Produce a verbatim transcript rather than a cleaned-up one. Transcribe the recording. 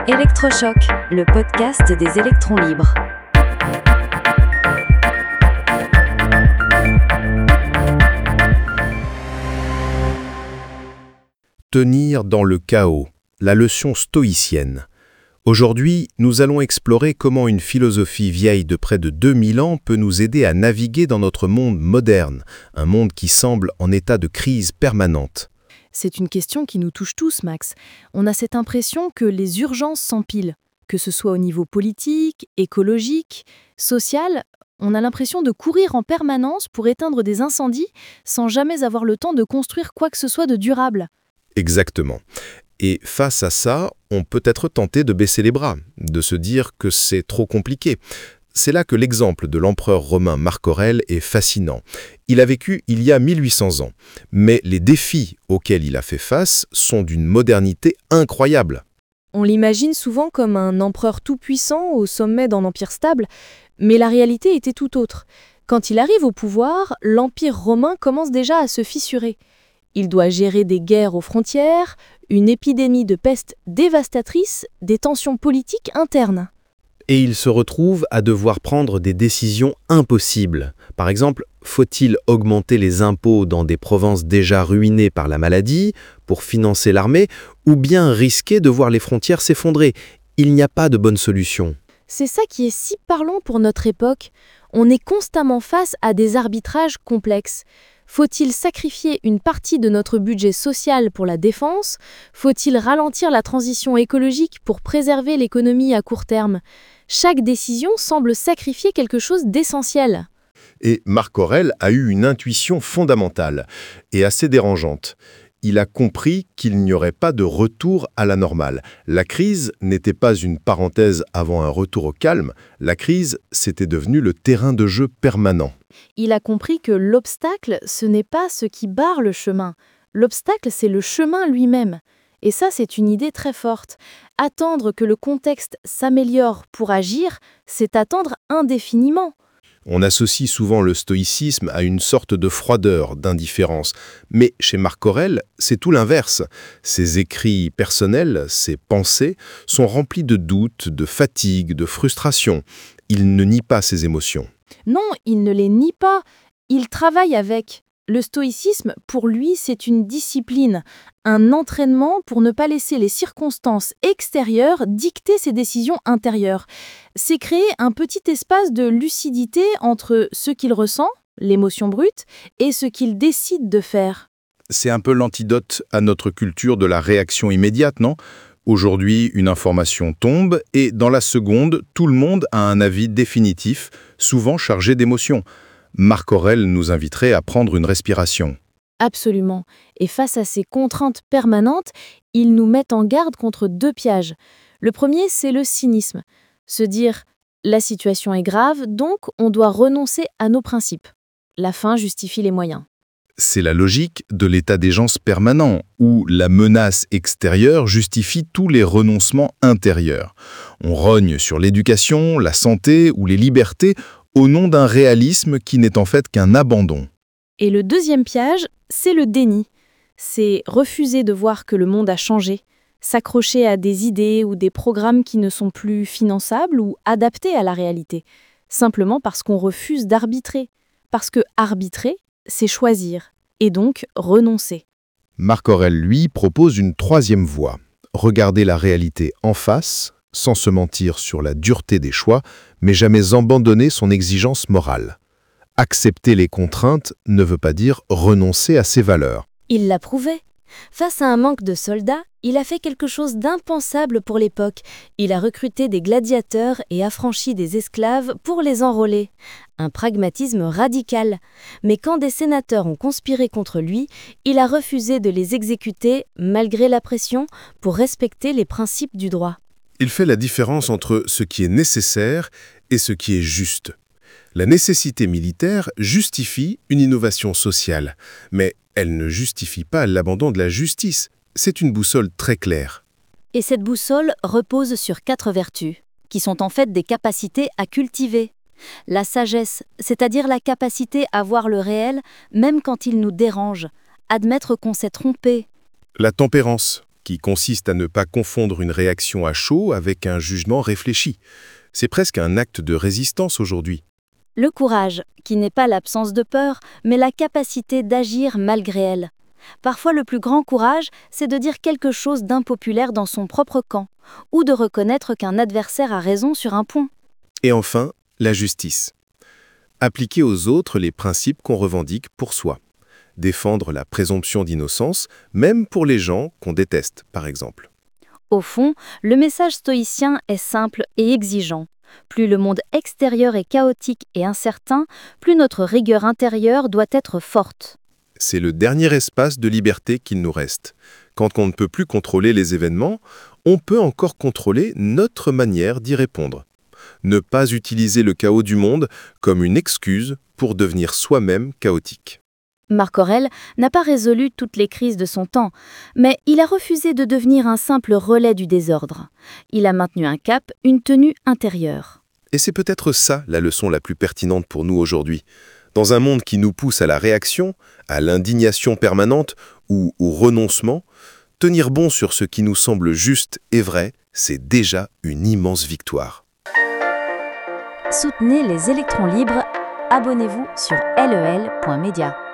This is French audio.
Électrochoc, le podcast des électrons libres. Tenir dans le chaos, la leçon stoïcienne. Aujourd'hui, nous allons explorer comment une philosophie vieille de près de deux mille ans peut nous aider à naviguer dans notre monde moderne, un monde qui semble en état de crise permanente. C'est une question qui nous touche tous, Max. On a cette impression que les urgences s'empilent, que ce soit au niveau politique, écologique, social. On a l'impression de courir en permanence pour éteindre des incendies sans jamais avoir le temps de construire quoi que ce soit de durable. Exactement. Et face à ça, on peut être tenté de baisser les bras, de se dire que c'est trop compliqué. C'est là que l'exemple de l'empereur romain Marc Aurèle est fascinant. Il a vécu il y a mille huit cents ans, mais les défis auxquels il a fait face sont d'une modernité incroyable. On l'imagine souvent comme un empereur tout-puissant au sommet d'un empire stable, mais la réalité était tout autre. Quand il arrive au pouvoir, l'empire romain commence déjà à se fissurer. Il doit gérer des guerres aux frontières, une épidémie de peste dévastatrice, des tensions politiques internes. Et il se retrouve à devoir prendre des décisions impossibles. Par exemple, faut-il augmenter les impôts dans des provinces déjà ruinées par la maladie pour financer l'armée, ou bien risquer de voir les frontières s'effondrer? Il n'y a pas de bonne solution. C'est ça qui est si parlant pour notre époque. On est constamment face à des arbitrages complexes. Faut-il sacrifier une partie de notre budget social pour la défense? Faut-il ralentir la transition écologique pour préserver l'économie à court terme? Chaque décision semble sacrifier quelque chose d'essentiel. Et Marc Aurèle a eu une intuition fondamentale et assez dérangeante. Il a compris qu'il n'y aurait pas de retour à la normale. La crise n'était pas une parenthèse avant un retour au calme. La crise, c'était devenu le terrain de jeu permanent. Il a compris que l'obstacle, ce n'est pas ce qui barre le chemin. L'obstacle, c'est le chemin lui-même. Et ça, c'est une idée très forte. Attendre que le contexte s'améliore pour agir, c'est attendre indéfiniment. On associe souvent le stoïcisme à une sorte de froideur, d'indifférence. Mais chez Marc Aurèle, c'est tout l'inverse. Ses écrits personnels, ses pensées, sont remplis de doutes, de fatigue, de frustration. Il ne nie pas ses émotions. Non, il ne les nie pas. Il travaille avec. Le stoïcisme, pour lui, c'est une discipline, un entraînement pour ne pas laisser les circonstances extérieures dicter ses décisions intérieures. C'est créer un petit espace de lucidité entre ce qu'il ressent, l'émotion brute, et ce qu'il décide de faire. C'est un peu l'antidote à notre culture de la réaction immédiate, non ? Aujourd'hui, une information tombe et dans la seconde, tout le monde a un avis définitif, souvent chargé d'émotions. Marc Aurèle nous inviterait à prendre une respiration. Absolument. Et face à ces contraintes permanentes, il nous met en garde contre deux pièges. Le premier, c'est le cynisme. Se dire « la situation est grave, donc on doit renoncer à nos principes ». La fin justifie les moyens. C'est la logique de l'état d'urgence permanent, où la menace extérieure justifie tous les renoncements intérieurs. On rogne sur l'éducation, la santé ou les libertés au nom d'un réalisme qui n'est en fait qu'un abandon. Et le deuxième piège, c'est le déni. C'est refuser de voir que le monde a changé, s'accrocher à des idées ou des programmes qui ne sont plus finançables ou adaptés à la réalité, simplement parce qu'on refuse d'arbitrer. Parce que arbitrer, c'est choisir, et donc renoncer. Marc Aurèle, lui, propose une troisième voie. Regarder la réalité en face, sans se mentir sur la dureté des choix, mais jamais abandonner son exigence morale. Accepter les contraintes ne veut pas dire renoncer à ses valeurs. Il l'a prouvé. Face à un manque de soldats, il a fait quelque chose d'impensable pour l'époque. Il a recruté des gladiateurs et affranchi des esclaves pour les enrôler. Un pragmatisme radical. Mais quand des sénateurs ont conspiré contre lui, il a refusé de les exécuter malgré la pression pour respecter les principes du droit. Il fait la différence entre ce qui est nécessaire et ce qui est juste. La nécessité militaire justifie une innovation sociale, mais elle ne justifie pas l'abandon de la justice. C'est une boussole très claire. Et cette boussole repose sur quatre vertus, qui sont en fait des capacités à cultiver. La sagesse, c'est-à-dire la capacité à voir le réel, même quand il nous dérange, admettre qu'on s'est trompé. La tempérance, qui consiste à ne pas confondre une réaction à chaud avec un jugement réfléchi. C'est presque un acte de résistance aujourd'hui. Le courage, qui n'est pas l'absence de peur, mais la capacité d'agir malgré elle. Parfois, le plus grand courage, c'est de dire quelque chose d'impopulaire dans son propre camp, ou de reconnaître qu'un adversaire a raison sur un point. Et enfin, la justice. Appliquer aux autres les principes qu'on revendique pour soi. Défendre la présomption d'innocence, même pour les gens qu'on déteste, par exemple. Au fond, le message stoïcien est simple et exigeant. Plus le monde extérieur est chaotique et incertain, plus notre rigueur intérieure doit être forte. C'est le dernier espace de liberté qu'il nous reste. Quand on ne peut plus contrôler les événements, on peut encore contrôler notre manière d'y répondre. Ne pas utiliser le chaos du monde comme une excuse pour devenir soi-même chaotique. Marc Aurèle n'a pas résolu toutes les crises de son temps, mais il a refusé de devenir un simple relais du désordre. Il a maintenu un cap, une tenue intérieure. Et c'est peut-être ça la leçon la plus pertinente pour nous aujourd'hui. Dans un monde qui nous pousse à la réaction, à l'indignation permanente ou au renoncement, tenir bon sur ce qui nous semble juste et vrai, c'est déjà une immense victoire. Soutenez les électrons libres. Abonnez-vous sur lel point media.